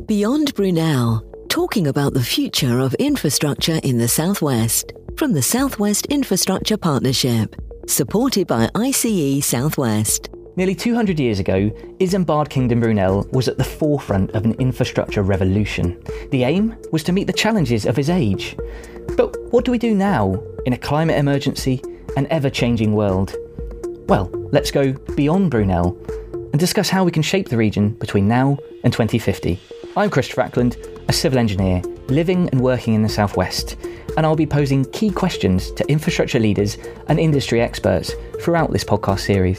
Beyond Brunel, talking about the future of infrastructure in the Southwest, from the Southwest Infrastructure Partnership, supported by ICE Southwest. Nearly 200 years ago, Isambard Kingdom Brunel was at the forefront of an infrastructure revolution. The aim was to meet the challenges of his age. But what do we do now, in a climate emergency, an ever-changing world? Well, let's go beyond Brunel and discuss how we can shape the region between now and 2050. I'm Christopher Ackland, a civil engineer living and working in the Southwest, and I'll be posing key questions to infrastructure leaders and industry experts throughout this podcast series.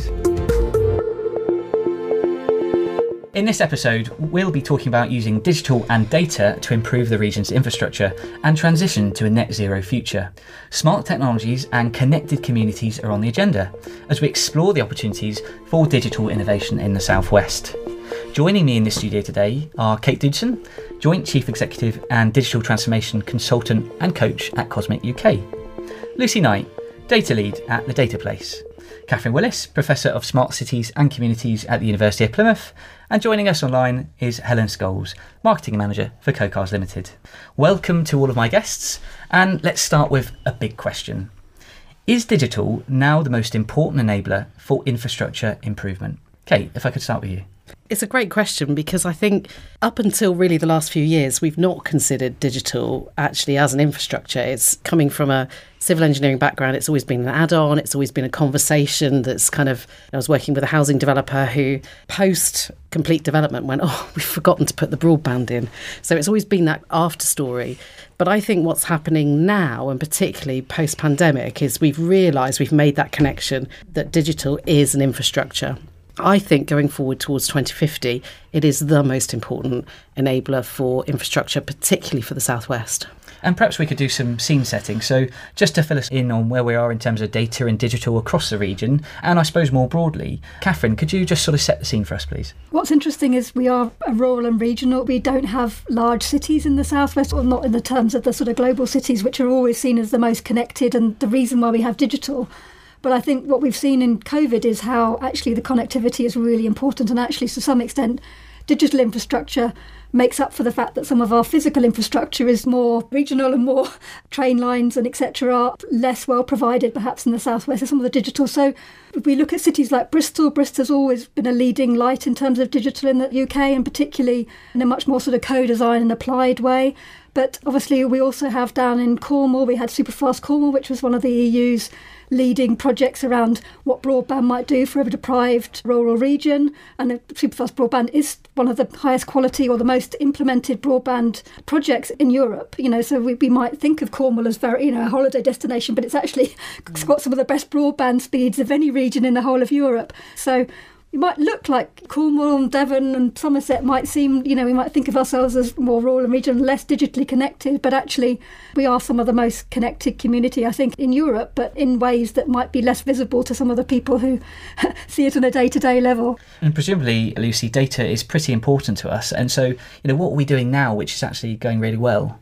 In this episode, we'll be talking about using digital and data to improve the region's infrastructure and transition to a net zero future. Smart technologies and connected communities are on the agenda as we explore the opportunities for digital innovation in the Southwest. Joining me in the studio today are Kate Dudson, Joint Chief Executive and Digital Transformation Consultant and Coach at Cosmic UK. Lucy Knight, Data Lead at The Data Place. Catherine Willis, Professor of Smart Cities and Communities at the University of Plymouth. And joining us online is Helen Scholes, Marketing Manager for Cocars Limited. Welcome to all of my guests, and let's start with a big question. Is digital now the most important enabler for infrastructure improvement? Kate, if I could start with you. It's a great question because I think up until really the last few years, we've not considered digital actually as an infrastructure. It's coming from a civil engineering background. It's always been an add-on. It's always been a conversation that's I was working with a housing developer who post-complete development went, we've forgotten to put the broadband in. So it's always been that after story. But I think what's happening now, and particularly post-pandemic, is we've realised we've made that connection that digital is an infrastructure. I think going forward towards 2050, it is the most important enabler for infrastructure, particularly for the Southwest. And perhaps we could do some scene setting. So just to fill us in on where we are in terms of data and digital across the region, and I suppose more broadly, Catherine, could you just sort of set the scene for us, please? What's interesting is we are a rural and regional. We don't have large cities in the Southwest, or not in the terms of the sort of global cities, which are always seen as the most connected and the reason why we have digital. But I think what we've seen in COVID is how actually the connectivity is really important, and actually to some extent digital infrastructure makes up for the fact that some of our physical infrastructure is more regional and more train lines and etc. are less well provided perhaps in the Southwest as some of the digital. So if we look at cities like Bristol's always been a leading light in terms of digital in the UK, and particularly in a much more sort of co-design and applied way. But obviously we also have down in Cornwall, we had Superfast Cornwall, which was one of the EU's leading projects around what broadband might do for a deprived rural region. And the Superfast broadband is one of the highest quality or the most implemented broadband projects in Europe. So we might think of Cornwall as very, a holiday destination, but it's actually got some of the best broadband speeds of any region in the whole of Europe. So it might look like Cornwall and Devon and Somerset might seem, we might think of ourselves as more rural and regional, less digitally connected, but actually we are some of the most connected community, I think, in Europe, but in ways that might be less visible to some of the people who see it on a day-to-day level. And presumably, Lucy, data is pretty important to us. And so, what are we doing now, which is actually going really well?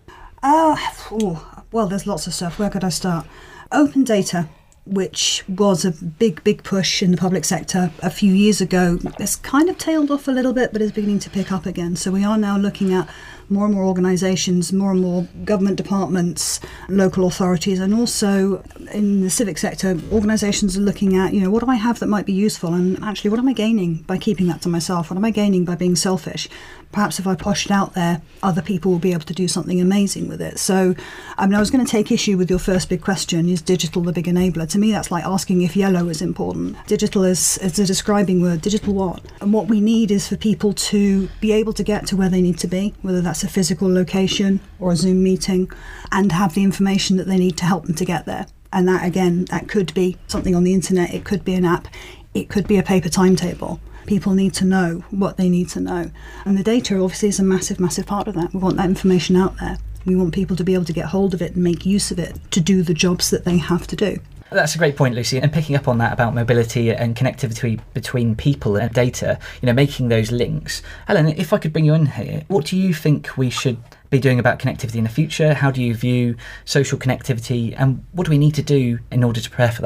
Well, there's lots of stuff. Where could I start? Open data, which was a big push in the public sector a few years ago. It's kind of tailed off a little bit, but is beginning to pick up again. So we are now looking at more and more organisations, more and more government departments, local authorities, and also in the civic sector, organisations are looking at, what do I have that might be useful, and actually what am I gaining by keeping that to myself? What am I gaining by being selfish? Perhaps if I push it out there, other people will be able to do something amazing with it. So, I was going to take issue with your first big question, is digital the big enabler? To me, that's like asking if yellow is important. Digital is a describing word. Digital what? And what we need is for people to be able to get to where they need to be, whether that's a physical location or a Zoom meeting, and have the information that they need to help them to get there. And that, again, that could be something on the internet, it could be an app, it could be a paper timetable. People need to know what they need to know. And the data obviously is a massive part of that. We want that information out there. We want people to be able to get hold of it and make use of it to do the jobs that they have to do. That's a great point, Lucy. And picking up on that about mobility and connectivity between people and data, making those links. Helen, if I could bring you in here, what do you think we should be doing about connectivity in the future? How do you view social connectivity, and what do we need to do in order to prepare for that?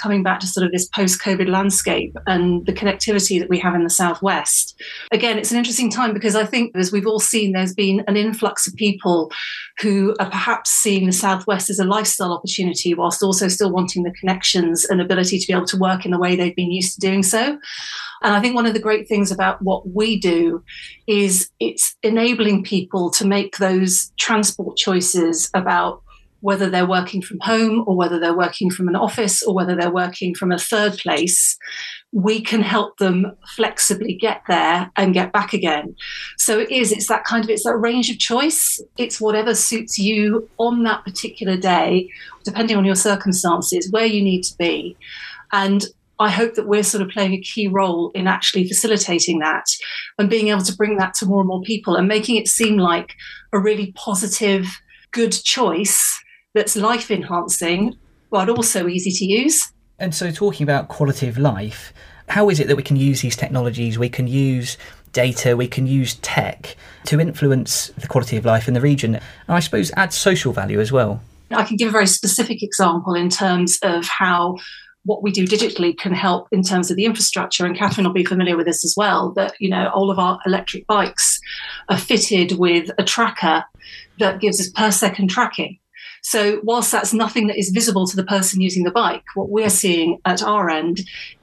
coming back to sort of this post-COVID landscape and the connectivity that we have in the Southwest. Again, it's an interesting time because I think, as we've all seen, there's been an influx of people who are perhaps seeing the Southwest as a lifestyle opportunity whilst also still wanting the connections and ability to be able to work in the way they've been used to doing so. And I think one of the great things about what we do is it's enabling people to make those transport choices about whether they're working from home or whether they're working from an office or whether they're working from a third place. We can help them flexibly get there and get back again. So it's that range of choice. It's whatever suits you on that particular day, depending on your circumstances, where you need to be. And I hope that we're sort of playing a key role in actually facilitating that and being able to bring that to more and more people and making it seem like a really positive, good choice that's life enhancing, but also easy to use. And so talking about quality of life, how is it that we can use these technologies, we can use data, we can use tech to influence the quality of life in the region, and I suppose add social value as well? I can give a very specific example in terms of how what we do digitally can help in terms of the infrastructure, and Catherine will be familiar with this as well, that, all of our electric bikes are fitted with a tracker that gives us per second tracking. So whilst that's nothing that is visible to the person using the bike, what we're seeing at our end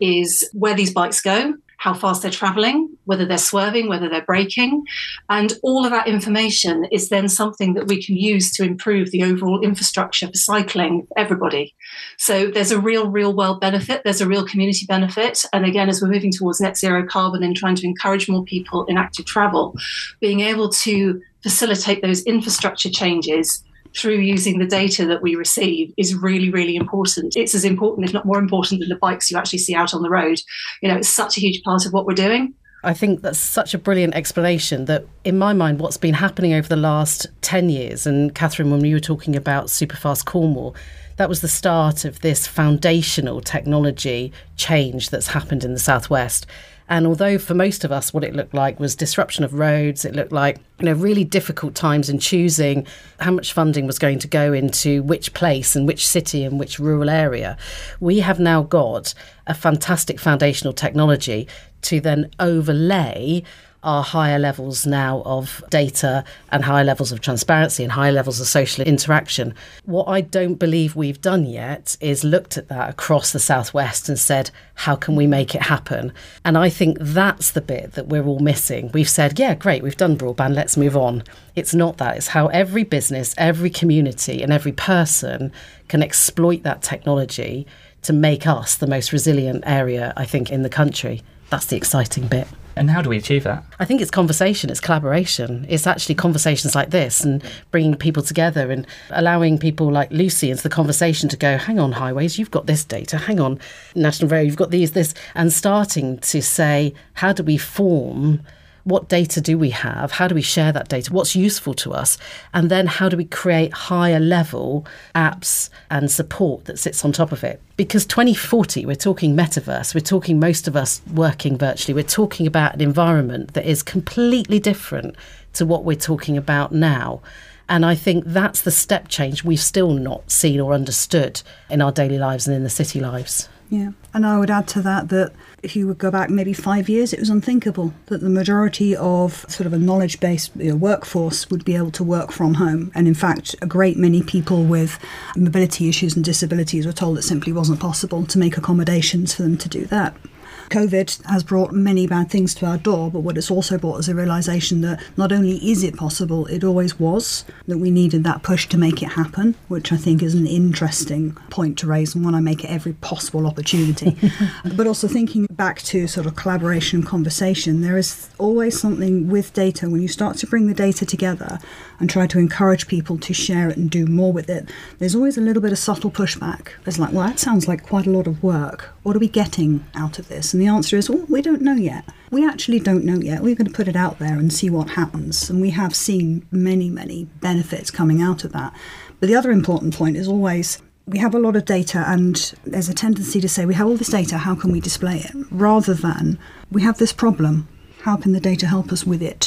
is where these bikes go, how fast they're travelling, whether they're swerving, whether they're braking. And all of that information is then something that we can use to improve the overall infrastructure for cycling for everybody. So there's a real world benefit. There's a real community benefit. And again, as we're moving towards net zero carbon and trying to encourage more people in active travel, being able to facilitate those infrastructure changes through using the data that we receive is really, really important. It's as important, if not more important, than the bikes you actually see out on the road. It's such a huge part of what we're doing. I think that's such a brilliant explanation that, in my mind, what's been happening over the last 10 years, and Catherine, when you were talking about Superfast Cornwall, that was the start of this foundational technology change that's happened in the Southwest. And although for most of us what it looked like was disruption of roads, it looked like really difficult times in choosing how much funding was going to go into which place and which city and which rural area, we have now got a fantastic foundational technology to then overlay our higher levels now of data and higher levels of transparency and higher levels of social interaction. What I don't believe we've done yet is looked at that across the Southwest and said, how can we make it happen? And I think that's the bit that we're all missing. We've said, yeah, great, we've done broadband, let's move on. It's not that. It's how every business, every community and every person can exploit that technology to make us the most resilient area, I think, in the country. That's the exciting bit. And how do we achieve that? I think it's conversation, it's collaboration. It's actually conversations like this and bringing people together and allowing people like Lucy into the conversation to go, hang on, highways, you've got this data, hang on, National Rail, you've got this, and starting to say, how do we form, what data do we have, how do we share that data, what's useful to us, and then how do we create higher level apps and support that sits on top of it. Because 2040, we're talking metaverse, we're talking most of us working virtually, we're talking about an environment that is completely different to what we're talking about now. And I think that's the step change we've still not seen or understood in our daily lives and in the city lives. Yeah, and I would add to that if you would go back maybe 5 years, it was unthinkable that the majority of sort of a knowledge-based workforce would be able to work from home. And in fact, a great many people with mobility issues and disabilities were told it simply wasn't possible to make accommodations for them to do that. COVID has brought many bad things to our door, but what it's also brought is a realisation that not only is it possible, it always was, that we needed that push to make it happen, which I think is an interesting point to raise and one I make at every possible opportunity. But also thinking back to sort of collaboration and conversation, there is always something with data, when you start to bring the data together and try to encourage people to share it and do more with it, there's always a little bit of subtle pushback. It's like, well, that sounds like quite a lot of work. What are we getting out of this? And the answer is, well, we don't know yet. We actually don't know yet. We're going to put it out there and see what happens. And we have seen many, many benefits coming out of that. But the other important point is always, we have a lot of data and there's a tendency to say, we have all this data, how can we display it? Rather than, we have this problem, how can the data help us with it?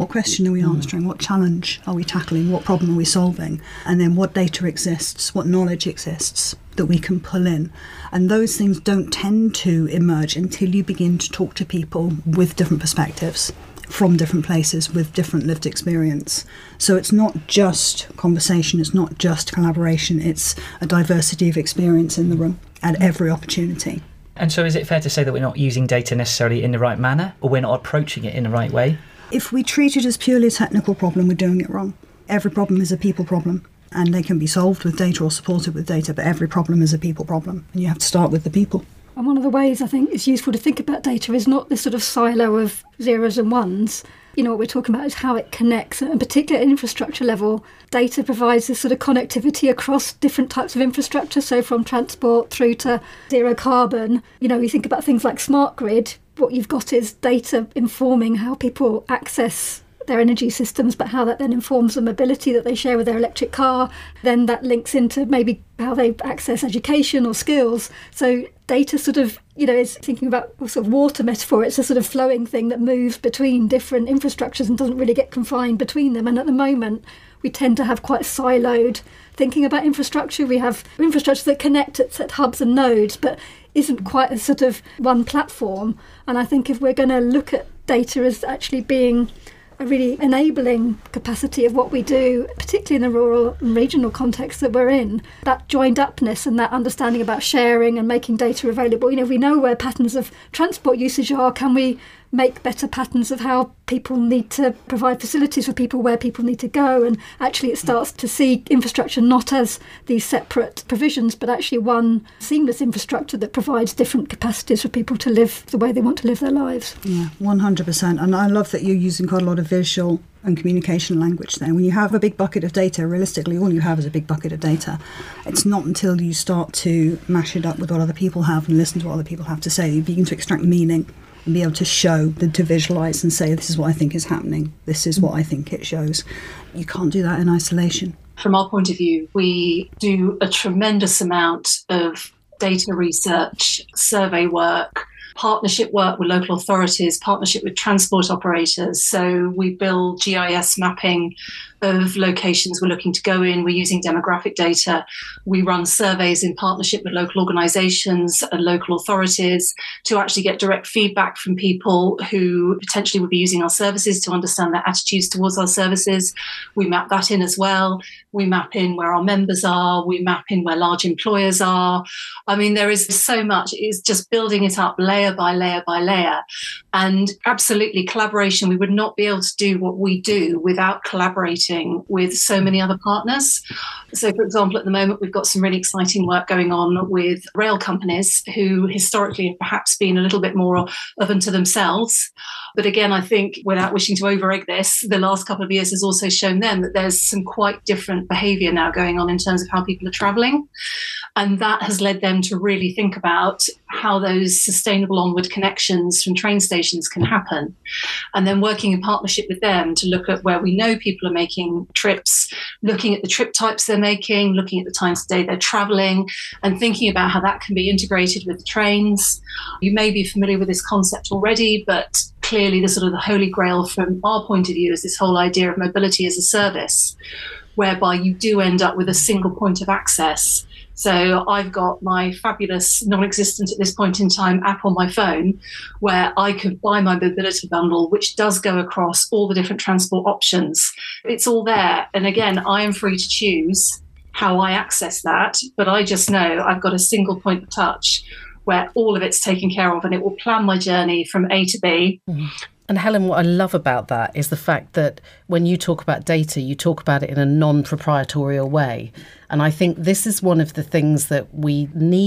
What question are we answering? What challenge are we tackling? What problem are we solving? And then what data exists? What knowledge exists that we can pull in? And those things don't tend to emerge until you begin to talk to people with different perspectives, from different places, with different lived experience. So it's not just conversation, it's not just collaboration, it's a diversity of experience in the room at every opportunity. And so is it fair to say that we're not using data necessarily in the right manner, or we're not approaching it in the right way? If we treat it as purely a technical problem, we're doing it wrong. Every problem is a people problem, and they can be solved with data or supported with data, but every problem is a people problem, and you have to start with the people. And one of the ways I think it's useful to think about data is not this sort of silo of zeros and ones. You know, what we're talking about is how it connects, and particularly at infrastructure level, data provides this sort of connectivity across different types of infrastructure, so from transport through to zero carbon. You know, you think about things like smart grid, what you've got is data informing how people access their energy systems, but how that then informs the mobility that they share with their electric car. Then that links into maybe how they access education or skills. So data sort of, you know, is thinking about sort of water metaphor. It's a sort of flowing thing that moves between different infrastructures and doesn't really get confined between them. And at the moment, we tend to have quite siloed thinking about infrastructure. We have infrastructure that connect at hubs and nodes, but isn't quite a sort of one platform. And I think if we're going to look at data as actually being a really enabling capacity of what we do, particularly in the rural and regional context that we're in, that joined upness and that understanding about sharing and making data available. You know, if we know where patterns of transport usage are, can we make better patterns of how people need to provide facilities for people, where people need to go? And actually it starts to see infrastructure not as these separate provisions, but actually one seamless infrastructure that provides different capacities for people to live the way they want to live their lives. Yeah, 100%. And I love that you're using quite a lot of visual and communication language there. When you have a big bucket of data, realistically all you have is a big bucket of data. It's not until you start to mash it up with what other people have and listen to what other people have to say, you begin to extract meaning and be able to show, to visualise and say, this is what I think is happening, this is what I think it shows. You can't do that in isolation. From our point of view, we do a tremendous amount of data research, survey work, partnership work with local authorities, partnership with transport operators. So we build GIS mapping of locations we're looking to go in. We're using demographic data. We run surveys in partnership with local organisations and local authorities to actually get direct feedback from people who potentially would be using our services to understand their attitudes towards our services. We map that in as well. We map in where our members are. We map in where large employers are. I mean, there is so much. It's just building it up layer by layer by layer. And absolutely, collaboration. We would not be able to do what we do without collaborating with so many other partners. So, for example, at the moment, we've got some really exciting work going on with rail companies who historically have perhaps been a little bit more of unto themselves. But again, I think, without wishing to over-egg this, the last couple of years has also shown them that there's some quite different behaviour now going on in terms of how people are travelling. And that has led them to really think about how those sustainable onward connections from train stations can happen. And then working in partnership with them to look at where we know people are making trips, looking at the trip types they're making, looking at the times of day they're travelling, and thinking about how that can be integrated with the trains. You may be familiar with this concept already, but clearly the sort of the holy grail from our point of view is this whole idea of mobility as a service, whereby you do end up with a single point of access. So I've got my fabulous, non-existent at this point in time, app on my phone where I could buy my mobility bundle, which does go across all the different transport options. It's all there. And again, I am free to choose how I access that, but I just know I've got a single point of touch where all of it's taken care of, and it will plan my journey from A to B. Mm-hmm. And Helen, what I love about that is the fact that when you talk about data, you talk about it in a non-proprietorial way. And I think this is one of the things that we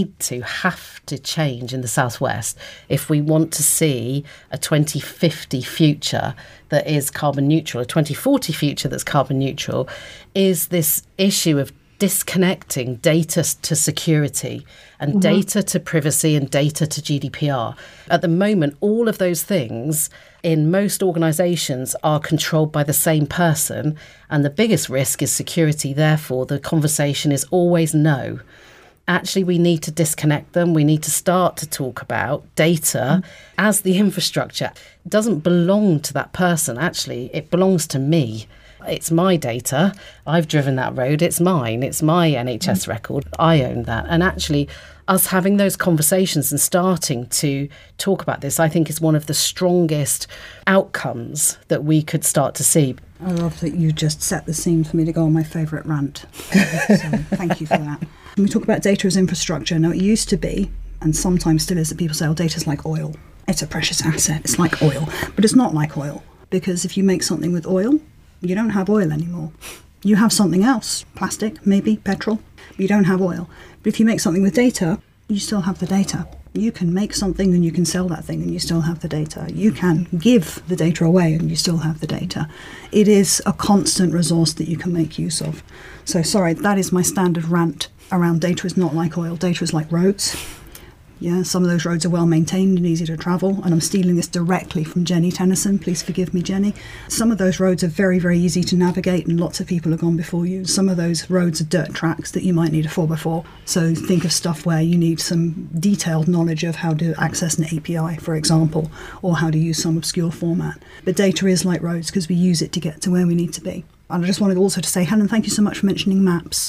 have to change in the Southwest if we want to see a 2050 future that is carbon neutral, a 2040 future that's carbon neutral, is this issue of disconnecting data to security and data to privacy and data to GDPR. At the moment, all of those things in most organisations are controlled by the same person, and the biggest risk is security. Therefore, the conversation is always no. actually we need to disconnect them. We need to start to talk about data as the infrastructure. It doesn't belong to that person. Actually, it belongs to me. It's my data. I've driven that road. It's mine. It's my NHS record. I own that. And actually, us having those conversations and starting to talk about this, I think is one of the strongest outcomes that we could start to see. I love that you just set the scene for me to go on my favourite rant. So thank you for that. When we talk about data as infrastructure, now it used to be, and sometimes still is, that people say, oh, data's like oil. It's a precious asset. It's like oil. But it's not like oil, because if you make something with oil, you don't have oil anymore. You have something else, plastic, maybe, petrol. But you don't have oil. But if you make something with data, you still have the data. You can make something and you can sell that thing and you still have the data. You can give the data away and you still have the data. It is a constant resource that you can make use of. So sorry, that is my standard rant around data is not like oil. Data is like roads. Yeah, some of those roads are well maintained and easy to travel. And I'm stealing this directly from Jenny Tennyson. Please forgive me, Jenny. Some of those roads are very, very easy to navigate and lots of people have gone before you. Some of those roads are dirt tracks that you might need a 4x4. So think of stuff where you need some detailed knowledge of how to access an API, for example, or how to use some obscure format. But data is like roads because we use it to get to where we need to be. And I just wanted also to say, Helen, thank you so much for mentioning maps.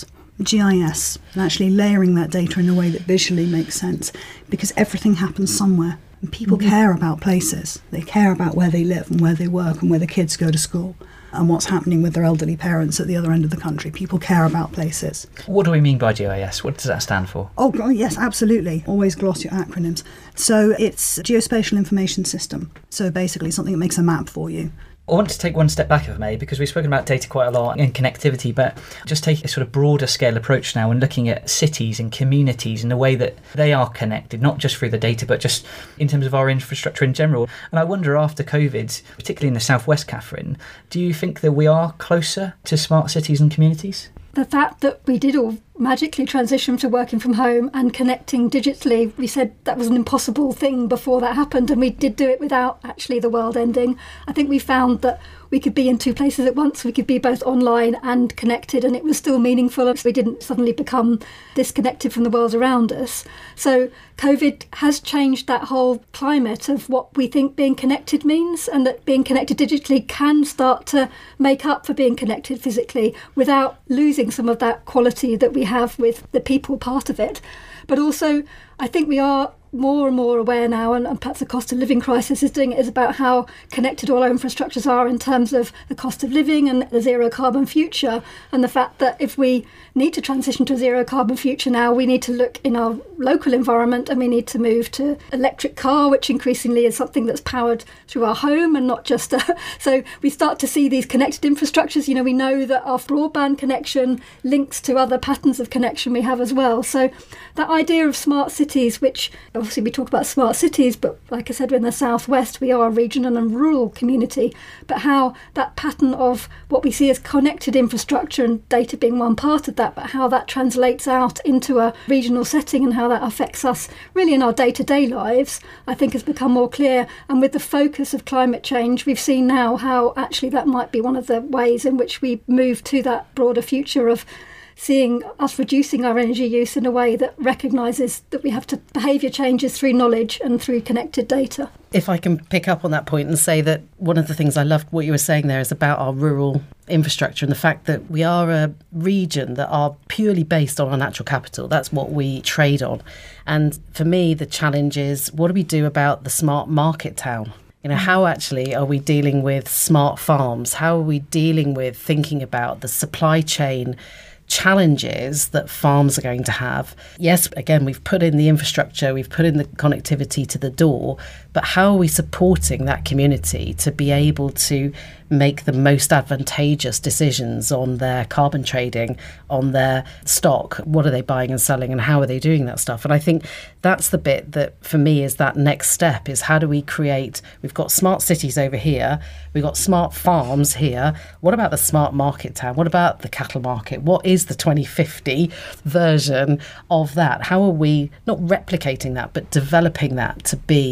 GIS, and actually layering that data in a way that visually makes sense, because everything happens somewhere and people care about places. They care about where they live and where they work and where the kids go to school and what's happening with their elderly parents at the other end of the country. People care about places. What do we mean by GIS? What does that stand for? Oh, yes, absolutely. Always gloss your acronyms. So it's Geospatial Information System. So basically something that makes a map for you. I want to take one step back, if I may, because we've spoken about data quite a lot and connectivity, but just take a sort of broader scale approach now and looking at cities and communities and the way that they are connected, not just through the data, but just in terms of our infrastructure in general. And I wonder, after COVID, particularly in the southwest, Catherine, do you think that we are closer to smart cities and communities? The fact that we did all magically transition to working from home and connecting digitally, we said that was an impossible thing before that happened, and we did do it without actually the world ending. I think we found that we could be in two places at once. We could be both online and connected, and it was still meaningful. We didn't suddenly become disconnected from the world around us. So COVID has changed that whole climate of what we think being connected means, and that being connected digitally can start to make up for being connected physically without losing some of that quality that we have with the people part of it. But also, I think we are more and more aware now, and perhaps the cost of living crisis is doing it, is about how connected all our infrastructures are in terms of the cost of living and the zero carbon future, and the fact that if we need to transition to a zero carbon future now, we need to look in our local environment and we need to move to electric car, which increasingly is something that's powered through our home and not just so we start to see these connected infrastructures. You know, we know that our broadband connection links to other patterns of connection we have as well. So that idea of smart cities, which obviously we talk about smart cities, but like I said, we're in the southwest, we are a regional and rural community, but how that pattern of what we see as connected infrastructure and data being one part of that, but how that translates out into a regional setting and how that affects us really in our day-to-day lives, I think has become more clear. And with the focus of climate change, we've seen now how actually that might be one of the ways in which we move to that broader future of seeing us reducing our energy use in a way that recognises that we have to behaviour changes through knowledge and through connected data. If I can pick up on that point and say that one of the things I loved what you were saying there is about our rural infrastructure and the fact that we are a region that are purely based on our natural capital. That's what we trade on. And for me, the challenge is, what do we do about the smart market town? You know, how actually are we dealing with smart farms? How are we dealing with thinking about the supply chain challenges that farms are going to have? Yes, again, we've put in the infrastructure, we've put in the connectivity to the door, but how are we supporting that community to be able to make the most advantageous decisions on their carbon trading, on their stock? What are they buying and selling, and how are they doing that stuff? And I think that's the bit that for me is that next step, is how do we create, we've got smart cities over here, we've got smart farms here, what about the smart market town? What about the cattle market? What is the 2050 version of that? How are we not replicating that, but developing that to be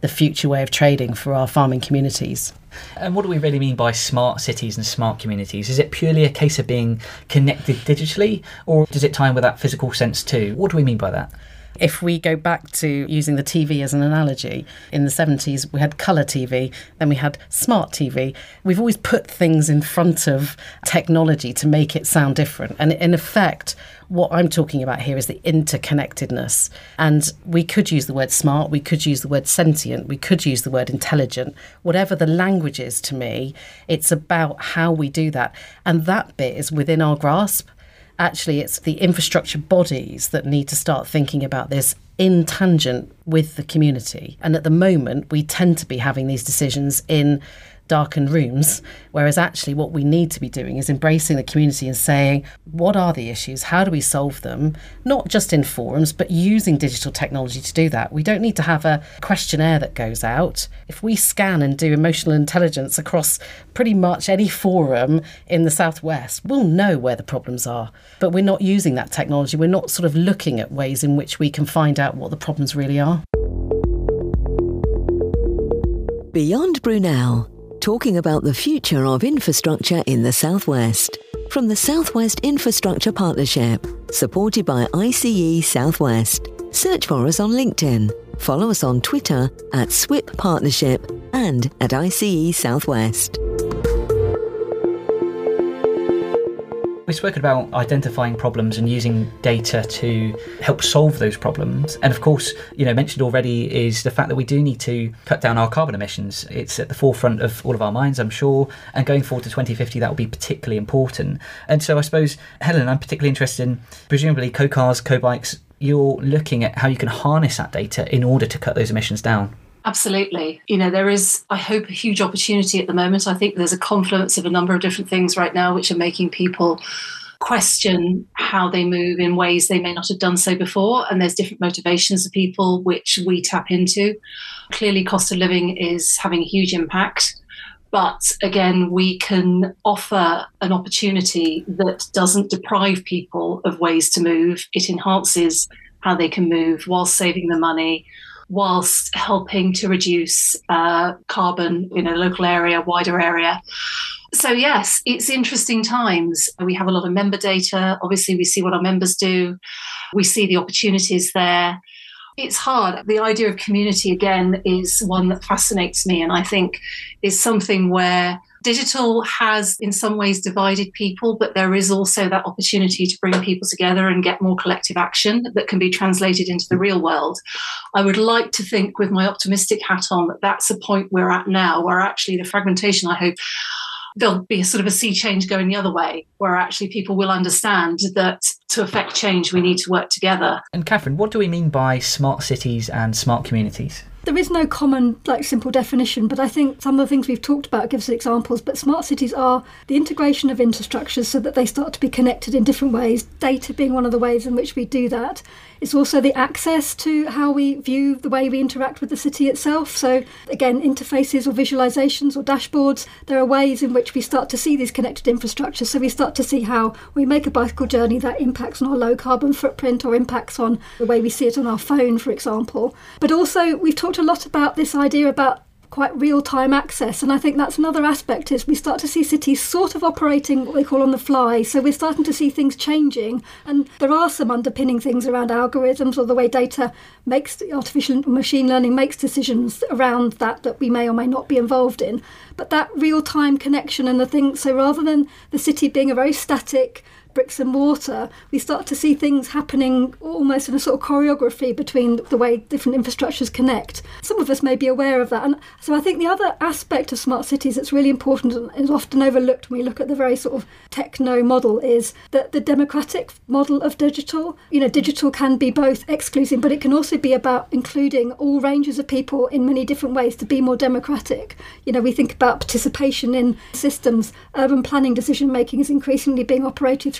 the future way of trading for our farming communities. And what do we really mean by smart cities and smart communities? Is it purely a case of being connected digitally, or does it tie in with that physical sense too? What do we mean by that? If we go back to using the TV as an analogy, in the 70s we had colour TV, then we had smart TV. We've always put things in front of technology to make it sound different. And in effect, what I'm talking about here is the interconnectedness. And we could use the word smart, we could use the word sentient, we could use the word intelligent. Whatever the language is to me, it's about how we do that. And that bit is within our grasp. Actually, it's the infrastructure bodies that need to start thinking about this in tangent with the community. And at the moment, we tend to be having these decisions in darkened rooms, whereas actually what we need to be doing is embracing the community and saying, what are the issues? How do we solve them? Not just in forums, but using digital technology to do that. We don't need to have a questionnaire that goes out. If we scan and do emotional intelligence across pretty much any forum in the Southwest, we'll know where the problems are. But we're not using that technology. We're not sort of looking at ways in which we can find out what the problems really are. Beyond Brunel, talking about the future of infrastructure in the Southwest. From the Southwest Infrastructure Partnership, supported by ICE Southwest. Search for us on LinkedIn. Follow us on Twitter at SWIP Partnership and at ICE Southwest. We've spoken about identifying problems and using data to help solve those problems. And of course, mentioned already is the fact that we do need to cut down our carbon emissions. It's at the forefront of all of our minds, I'm sure. And going forward to 2050, that will be particularly important. And so I suppose, Helen, I'm particularly interested in, presumably, co-cars, co-bikes, you're looking at how you can harness that data in order to cut those emissions down. Absolutely. There is, I hope, a huge opportunity at the moment. I think there's a confluence of a number of different things right now which are making people question how they move in ways they may not have done so before. And there's different motivations of people which we tap into. Clearly, cost of living is having a huge impact. But again, we can offer an opportunity that doesn't deprive people of ways to move. It enhances how they can move whilst saving the money, whilst helping to reduce carbon in a local area, wider area. So yes, it's interesting times. We have a lot of member data. Obviously, we see what our members do. We see the opportunities there. It's hard. The idea of community, again, is one that fascinates me, and I think is something where digital has in some ways divided people, but there is also that opportunity to bring people together and get more collective action that can be translated into the real world. I would like to think, with my optimistic hat on, that that's a point we're at now, where actually the fragmentation, I hope, there'll be a sort of a sea change going the other way, where actually people will understand that to affect change, we need to work together. And Catherine, what do we mean by smart cities and smart communities? There is no common, simple definition, but I think some of the things we've talked about give us examples. But smart cities are the integration of infrastructures so that they start to be connected in different ways, data being one of the ways in which we do that. It's also the access to how we view the way we interact with the city itself. So again, interfaces or visualizations or dashboards, there are ways in which we start to see these connected infrastructures. So we start to see how we make a bicycle journey that impacts on our low carbon footprint or impacts on the way we see it on our phone, for example. But also we've talked a lot about this idea about quite real-time access, and I think that's another aspect, is we start to see cities sort of operating what they call on the fly. So we're starting to see things changing, and there are some underpinning things around algorithms or the way data makes, artificial machine learning makes decisions around that we may or may not be involved in. But that real-time connection and the thing, so rather than the city being a very static bricks and mortar, we start to see things happening almost in a sort of choreography between the way different infrastructures connect. Some of us may be aware of that. And so I think the other aspect of smart cities that's really important and is often overlooked when we look at the very sort of techno model is that the democratic model of digital. Digital can be both exclusive, but it can also be about including all ranges of people in many different ways to be more democratic. We think about participation in systems. Urban planning decision making is increasingly being operated through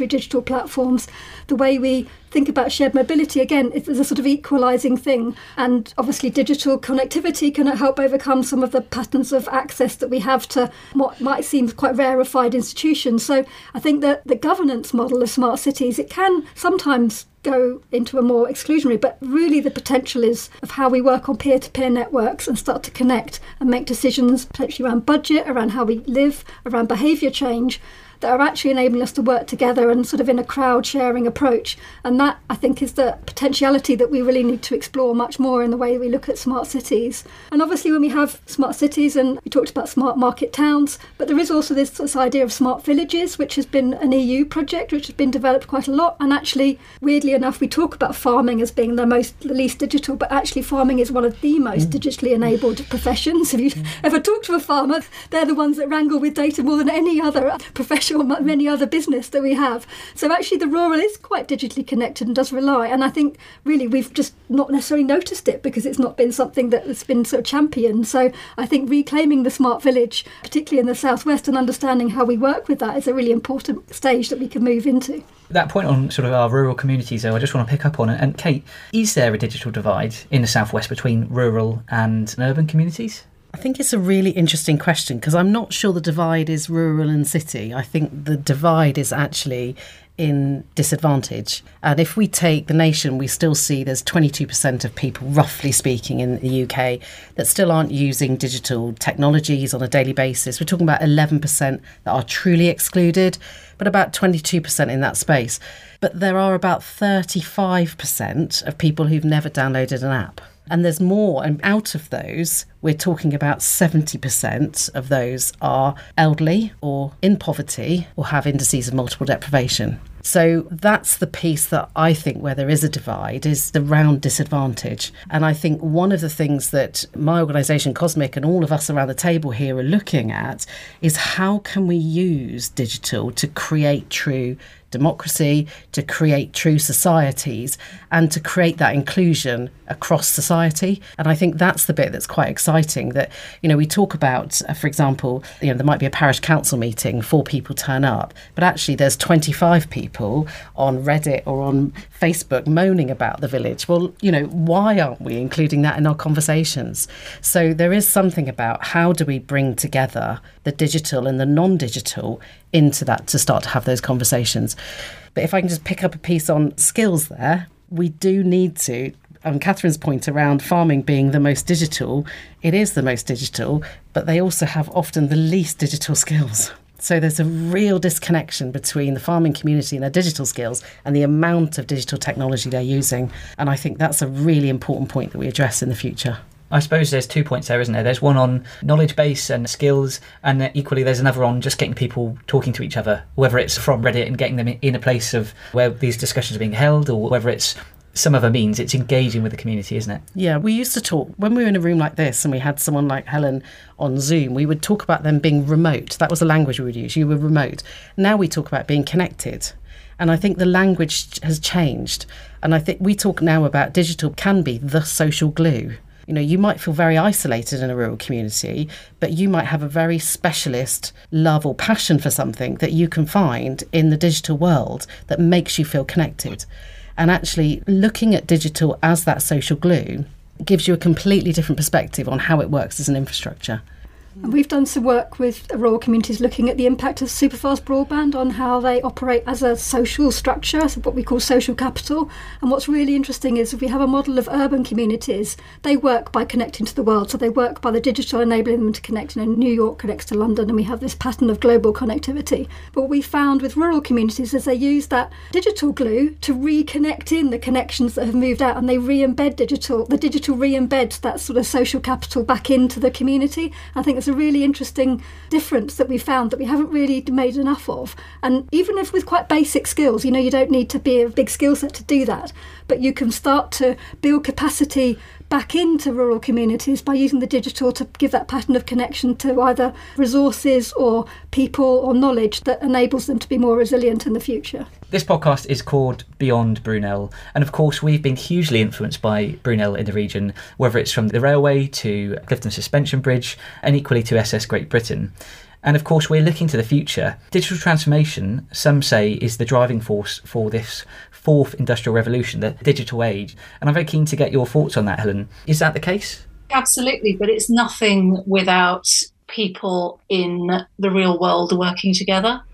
through digital platforms. The way we think about shared mobility, again, it's a sort of equalising thing. And obviously digital connectivity can help overcome some of the patterns of access that we have to what might seem quite rarefied institutions. So I think that the governance model of smart cities, it can sometimes go into a more exclusionary, but really the potential is of how we work on peer-to-peer networks and start to connect and make decisions potentially around budget, around how we live, around behaviour change, that are actually enabling us to work together and sort of in a crowd sharing approach. And that, I think, is the potentiality that we really need to explore much more in the way we look at smart cities. And obviously when we have smart cities, and we talked about smart market towns, but there is also this idea of smart villages, which has been an EU project which has been developed quite a lot. And actually, weirdly enough, we talk about farming as being the least digital, but actually farming is one of the most digitally enabled professions. If you ever talk to a farmer, they're the ones that wrangle with data more than any other profession or many other business that we have. So actually the rural is quite digitally connected and does rely, and I think really we've just not necessarily noticed it because it's not been something that has been sort of championed. So I think reclaiming the smart village, particularly in the southwest, and understanding how we work with that is a really important stage that we can move into. That point on sort of our rural communities, though, I just want to pick up on it. And Kate, is there a digital divide in the southwest between rural and urban communities? I think it's a really interesting question because I'm not sure the divide is rural and city. I think the divide is actually in disadvantage. And if we take the nation, we still see there's 22% of people, roughly speaking, in the UK that still aren't using digital technologies on a daily basis. We're talking about 11% that are truly excluded, but about 22% in that space. But there are about 35% of people who've never downloaded an app. And there's more, and out of those, we're talking about 70% of those are elderly or in poverty or have indices of multiple deprivation. So that's the piece that I think where there is a divide is around disadvantage. And I think one of the things that my organisation, Cosmic, and all of us around the table here are looking at is how can we use digital to create true democracy, to create true societies, and to create that inclusion across society. And I think that's the bit that's quite exciting, that, you know, we talk about, for example, you know, there might be a parish council meeting, 4 people turn up, but actually there's 25 people on Reddit or on Facebook moaning about the village. Well, you know, why aren't we including that in our conversations? So there is something about how do we bring together the digital and the non-digital into that to start to have those conversations. But if I can just pick up a piece on skills there, we do need to, Catherine's point around farming being the most digital, it is the most digital, but they also have often the least digital skills. So there's a real disconnection between the farming community and their digital skills and the amount of digital technology they're using. And I think that's a really important point that we address in the future. I suppose there's 2 points there, isn't there? There's one on knowledge base and skills, and equally there's another on just getting people talking to each other, whether it's from Reddit and getting them in a place of where these discussions are being held, or whether it's some other means. It's engaging with the community, isn't it? Yeah, we used to talk, when we were in a room like this and we had someone like Helen on Zoom, we would talk about them being remote. That was the language we would use. You were remote. Now we talk about being connected. And I think the language has changed. And I think we talk now about digital can be the social glue. You know, you might feel very isolated in a rural community, but you might have a very specialist love or passion for something that you can find in the digital world that makes you feel connected. And actually looking at digital as that social glue gives you a completely different perspective on how it works as an infrastructure. And we've done some work with rural communities looking at the impact of superfast broadband on how they operate as a social structure, so what we call social capital. And what's really interesting is if we have a model of urban communities, they work by connecting to the world. So they work by the digital enabling them to connect. You know, New York connects to London, and we have this pattern of global connectivity. But what we found with rural communities is they use that digital glue to reconnect in the connections that have moved out, and they re-embed digital. The digital re-embeds that sort of social capital back into the community. I think it's a really interesting difference that we found that we haven't really made enough of. And even if with quite basic skills, you know, you don't need to be a big skill set to do that, but you can start to build capacity back into rural communities by using the digital to give that pattern of connection to either resources or people or knowledge that enables them to be more resilient in the future. This podcast is called Beyond Brunel, and of course we've been hugely influenced by Brunel in the region, whether it's from the railway to Clifton Suspension Bridge and equally to SS Great Britain. And of course, we're looking to the future. Digital transformation, some say, is the driving force for this fourth industrial revolution, the digital age. And I'm very keen to get your thoughts on that, Helen. Is that the case? Absolutely, but it's nothing without people in the real world working together.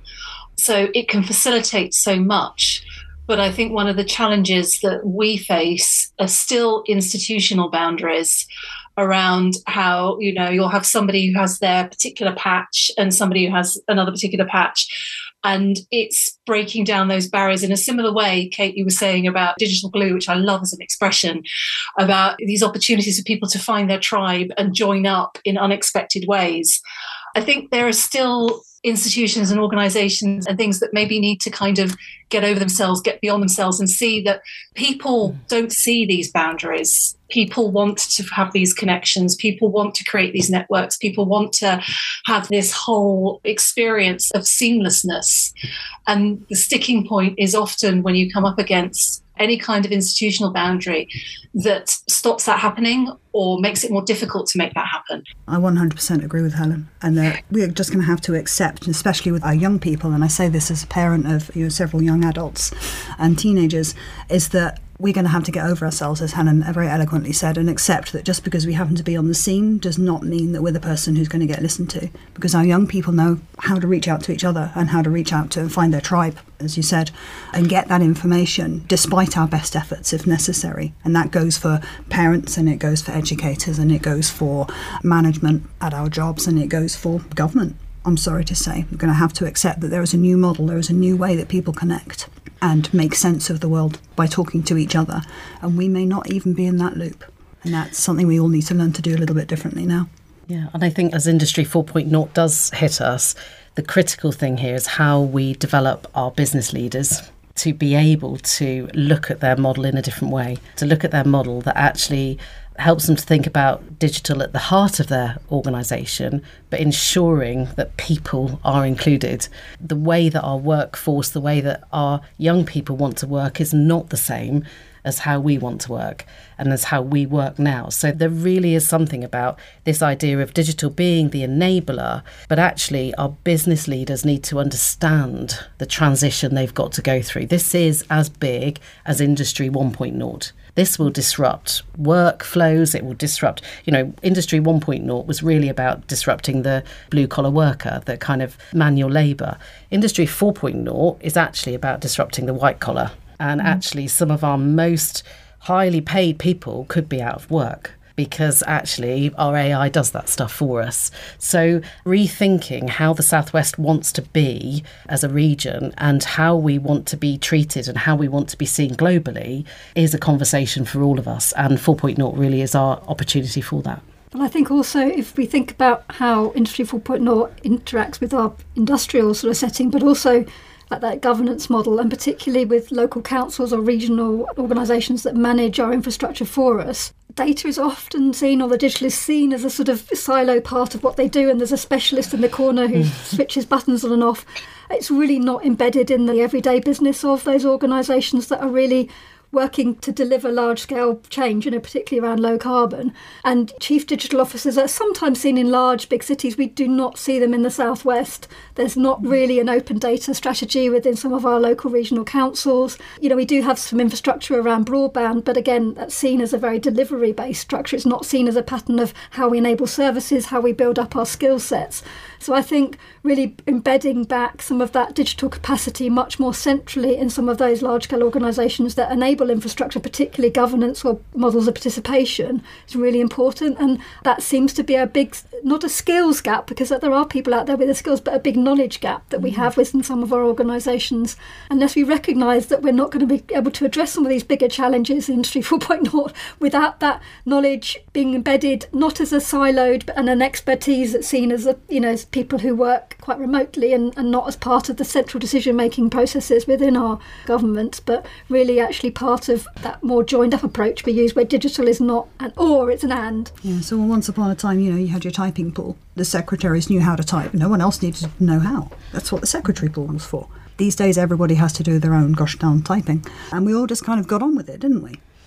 So it can facilitate so much. But I think one of the challenges that we face are still institutional boundaries around how, you'll have somebody who has their particular patch and somebody who has another particular patch. And it's breaking down those barriers in a similar way, Kate, you were saying about digital glue, which I love as an expression, about these opportunities for people to find their tribe and join up in unexpected ways. I think there are still institutions and organizations and things that maybe need to kind of get over themselves, get beyond themselves, and see that people don't see these boundaries. People want to have these connections. People want to create these networks. People want to have this whole experience of seamlessness. And the sticking point is often when you come up against any kind of institutional boundary that stops that happening or makes it more difficult to make that happen. I 100% agree with Helen, and that we're just going to have to accept, especially with our young people, and I say this as a parent of several young adults and teenagers, is that we're going to have to get over ourselves, as Helen very eloquently said, and accept that just because we happen to be on the scene does not mean that we're the person who's going to get listened to, because our young people know how to reach out to each other and how to reach out to and find their tribe, as you said, and get that information despite our best efforts if necessary. And that goes for parents, and it goes for educators, and it goes for management at our jobs, and it goes for government. I'm sorry to say, we're going to have to accept that there is a new model, there is a new way that people connect and make sense of the world by talking to each other. And we may not even be in that loop. And that's something we all need to learn to do a little bit differently now. Yeah, and I think as Industry 4.0 does hit us, the critical thing here is how we develop our business leaders to be able to look at their model in a different way, to look at their model that actually helps them to think about digital at the heart of their organisation, but ensuring that people are included. The way that our workforce, the way that our young people want to work is not the same as how we want to work and as how we work now. So there really is something about this idea of digital being the enabler, but actually our business leaders need to understand the transition they've got to go through. This is as big as Industry 1.0. This will disrupt workflows, it will disrupt, Industry 1.0 was really about disrupting the blue-collar worker, the kind of manual labour. Industry 4.0 is actually about disrupting the white-collar. And actually some of our most highly paid people could be out of work, because actually our AI does that stuff for us. So rethinking how the Southwest wants to be as a region and how we want to be treated and how we want to be seen globally is a conversation for all of us. And 4.0 really is our opportunity for that. But I think also if we think about how Industry 4.0 interacts with our industrial sort of setting, but also at that governance model, and particularly with local councils or regional organisations that manage our infrastructure for us, data is often seen, or the digital is seen, as a sort of silo part of what they do, and there's a specialist in the corner who switches buttons on and off. It's really not embedded in the everyday business of those organisations that are really working to deliver large-scale change, particularly around low carbon. And chief digital officers are sometimes seen in large, big cities. We do not see them in the Southwest. There's not really an open data strategy within some of our local regional councils. We do have some infrastructure around broadband, but again, that's seen as a very delivery-based structure. It's not seen as a pattern of how we enable services, how we build up our skill sets. So I think really embedding back some of that digital capacity much more centrally in some of those large-scale organisations that enable infrastructure, particularly governance or models of participation, is really important. And that seems to be a big, not a skills gap, because there are people out there with the skills, but a big knowledge gap that we have within some of our organisations. Unless we recognise that we're not going to be able to address some of these bigger challenges in Industry 4.0 without that knowledge being embedded, not as a siloed, but an expertise that's seen as as people who work quite remotely and not as part of the central decision-making processes within our government, but really actually part of that more joined-up approach we use, where digital is not an or, it's an and. Yeah, so once upon a time, you had your typing pool. The secretaries knew how to type. No one else needed to know how. That's what the secretary pool was for. These days, everybody has to do their own gosh darn typing. And we all just kind of got on with it, didn't we?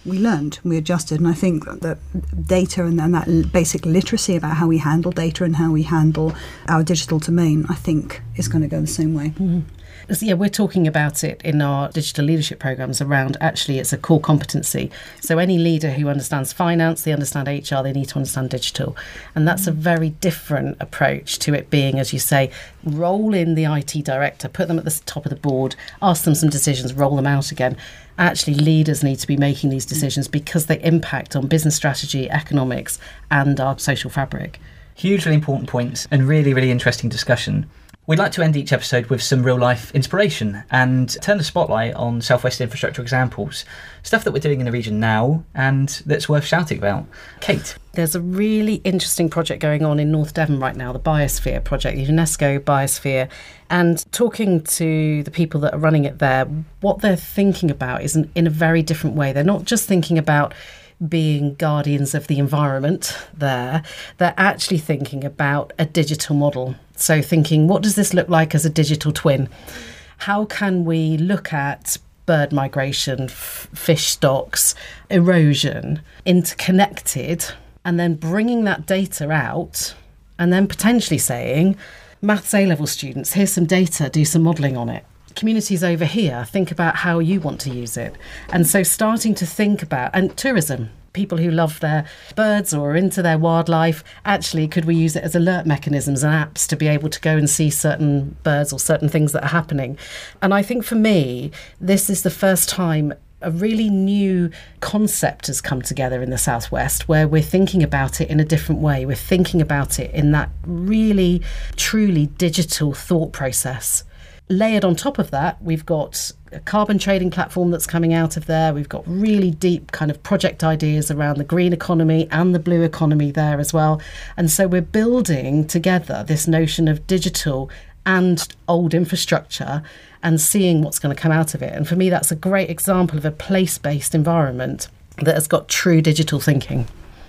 we learned, we adjusted. And I think that data and that basic literacy about how we handle data and how we handle our digital domain, I think is going to go the same way. Mm-hmm. So, yeah, we're talking about it in our digital leadership programs around actually it's a core competency. So any leader who understands finance, they understand HR, they need to understand digital. And that's a very different approach to it being, as you say, roll in the IT director, put them at the top of the board, ask them some decisions, roll them out again. Actually, leaders need to be making these decisions because they impact on business strategy, economics, and our social fabric. Hugely important points and really, really interesting discussion. We'd like to end each episode with some real-life inspiration and turn the spotlight on South West infrastructure examples, stuff that we're doing in the region now and that's worth shouting about. Kate? There's a really interesting project going on in North Devon right now, the Biosphere project, the UNESCO Biosphere, and talking to the people that are running it there, what they're thinking about is in a very different way. They're not just thinking about being guardians of the environment there, they're actually thinking about a digital model. So thinking, what does this look like as a digital twin? How can we look at bird migration, fish stocks, erosion, interconnected, and then bringing that data out and then potentially saying, maths A-level students, here's some data, do some modelling on it. Communities over here, think about how you want to use it. And so starting to think about, and tourism, people who love their birds or are into their wildlife, actually could we use it as alert mechanisms and apps to be able to go and see certain birds or certain things that are happening. And I think for me, this is the first time a really new concept has come together in the Southwest where we're thinking about it in a different way. We're thinking about it in that really, truly digital thought process. Layered on top of that, we've got a carbon trading platform that's coming out of there. We've got really deep kind of project ideas around the green economy and the blue economy there as well. And so we're building together this notion of digital and old infrastructure and seeing what's going to come out of it. And for me, that's a great example of a place-based environment that has got true digital thinking.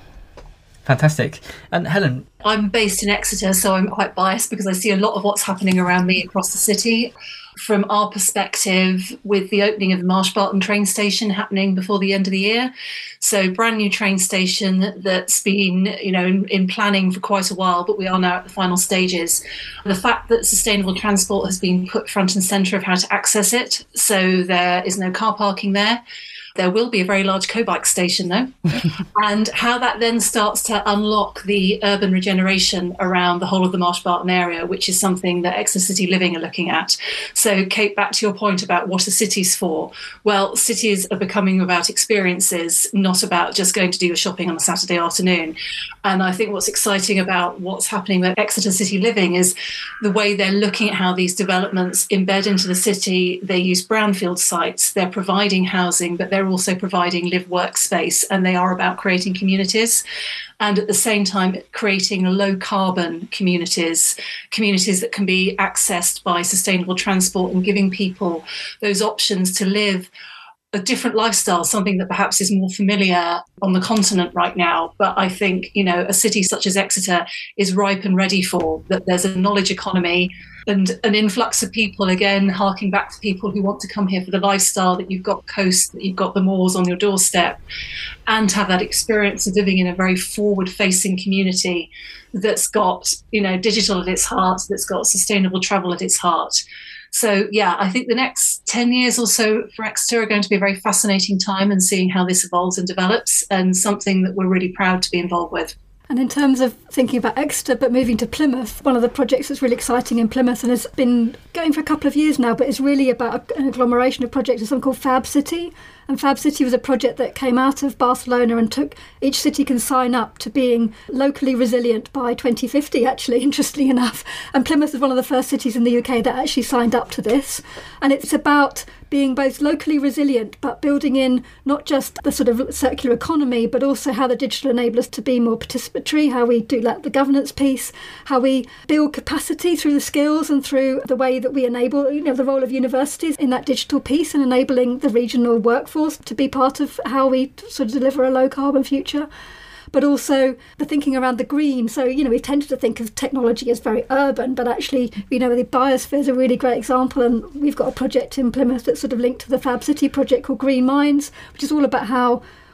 Fantastic. And Helen? I'm based in Exeter, so I'm quite biased because I see a lot of what's happening around me across the city. From our perspective, with the opening of the Marshbarton train station happening before the end of the year, so brand new train station that's been, in planning for quite a while, but we are now at the final stages. The fact that sustainable transport has been put front and centre of how to access it, so there is no car parking there. There will be a very large co-bike station, though, and how that then starts to unlock the urban regeneration around the whole of the Marshbarton area, which is something that Exeter City Living are looking at. So, Kate, back to your point about what are cities for? Well, cities are becoming about experiences, not about just going to do your shopping on a Saturday afternoon. And I think what's exciting about what's happening with Exeter City Living is the way they're looking at how these developments embed into the city. They use brownfield sites, they're providing housing, but they're also providing live workspace, and they are about creating communities and at the same time creating low carbon communities that can be accessed by sustainable transport and giving people those options to live a different lifestyle, something that perhaps is more familiar on the continent right now. But I think, a city such as Exeter is ripe and ready for that. There's a knowledge economy and an influx of people, again, harking back to people who want to come here for the lifestyle, that you've got coast, that you've got the moors on your doorstep, and have that experience of living in a very forward-facing community that's got, digital at its heart, that's got sustainable travel at its heart. So, yeah, I think the next 10 years or so for Exeter are going to be a very fascinating time and seeing how this evolves and develops, and something that we're really proud to be involved with. And in terms of thinking about Exeter, but moving to Plymouth, one of the projects that's really exciting in Plymouth and has been going for a couple of years now, but is really about an agglomeration of projects, is something called Fab City. And Fab City was a project that came out of Barcelona and took, each city can sign up to being locally resilient by 2050, actually, interestingly enough. And Plymouth is one of the first cities in the UK that actually signed up to this. And it's about being both locally resilient, but building in not just the sort of circular economy, but also how the digital enable us to be more participatory, how we do the governance piece, how we build capacity through the skills and through the way that we enable, the role of universities in that digital piece and enabling the regional workforce to be part of how we sort of deliver a low carbon future. But also the thinking around the green. So, we tended to think of technology as very urban, but actually, the biosphere is a really great example. And we've got a project in Plymouth that's sort of linked to the Fab City project called Green Minds, which is all about how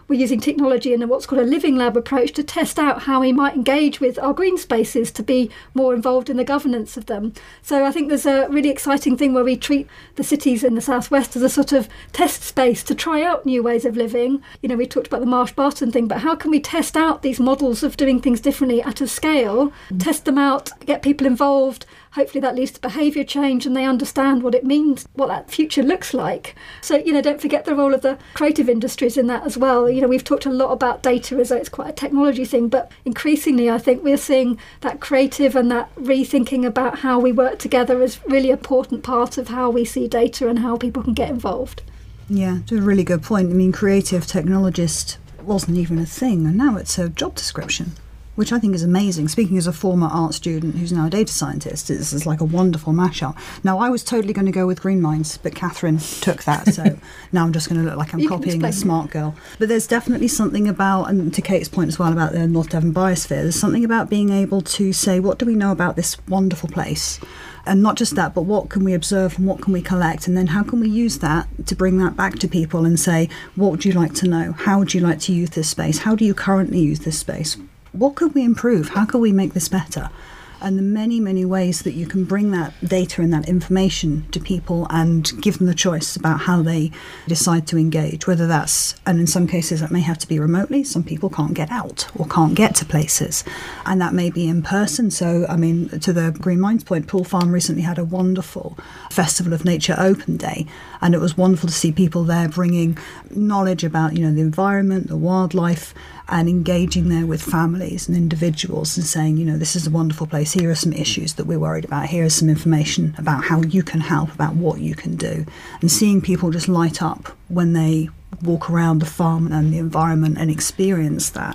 we're using technology in what's called a living lab approach to test out how we might engage with our green spaces to be more involved in the governance of them. So I think there's a really exciting thing where we treat the cities in the southwest as a sort of test space to try out new ways of living. You know, we talked about the Marsh Barton thing, but how can we test out these models of doing things differently at a scale, test them out, get people involved? Hopefully that leads to behaviour change and they understand what it means, what that future looks like. So, you know, don't forget the role of the creative industries in that as well. You know, we've talked a lot about data as though it's quite a technology thing, but increasingly I think we're seeing that creative and that rethinking about how we work together as really important part of how we see data and how people can get involved. Yeah, it's a really good point. I mean, creative technologist wasn't even a thing, and now it's a job description, which I think is amazing. Speaking as a former art student who's now a data scientist, this is like a wonderful mashup. Now, I was totally going to go with Green Minds, but Catherine took that, so now I'm just going to look like I'm copying a smart girl. But there's definitely something about, and to Kate's point as well about the North Devon Biosphere, there's something about being able to say, what do we know about this wonderful place? And not just that, but what can we observe and what can we collect? And then how can we use that to bring that back to people and say, what would you like to know? How would you like to use this space? How do you currently use this space? What could we improve? How could we make this better? And the many, many ways that you can bring that data and that information to people and give them the choice about how they decide to engage, whether that's, and in some cases that may have to be remotely, some people can't get out or can't get to places, and that may be in person. So, I mean, to the Green Minds point, Poole Farm recently had a wonderful Festival of Nature Open Day, and it was wonderful to see people there bringing knowledge about, you know, the environment, the wildlife, and engaging there with families and individuals and saying, you know, this is a wonderful place. Here are some issues that we're worried about. Here is some information about how you can help, about what you can do. And seeing people just light up when they walk around the farm and the environment and experience that.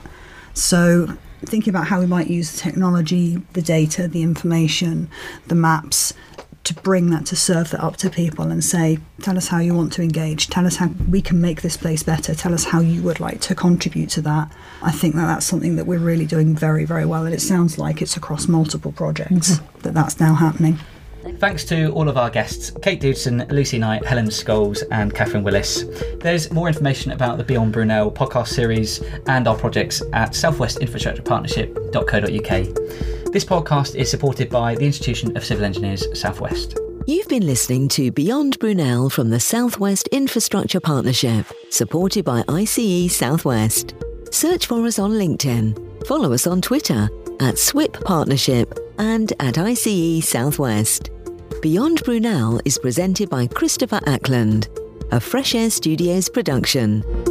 So thinking about how we might use the technology, the data, the information, the maps, to bring that, to serve that up to people and say, tell us how you want to engage, tell us how we can make this place better, tell us how you would like to contribute to that. I think that that's something that we're really doing very, very well, and it sounds like it's across multiple projects that that's now happening. Thanks to all of our guests, Kate Dudson, Lucy Knight, Helen Scholes and Catherine Willis. There's more information about the Beyond Brunel podcast series and our projects at southwestinfrastructurepartnership.co.uk. This podcast is supported by the Institution of Civil Engineers South West. You've been listening to Beyond Brunel from the South West Infrastructure Partnership, supported by ICE South West. Search for us on LinkedIn. Follow us on Twitter at SWIP Partnership and at ICE South West. Beyond Brunel is presented by Christopher Ackland, a Fresh Air Studios production.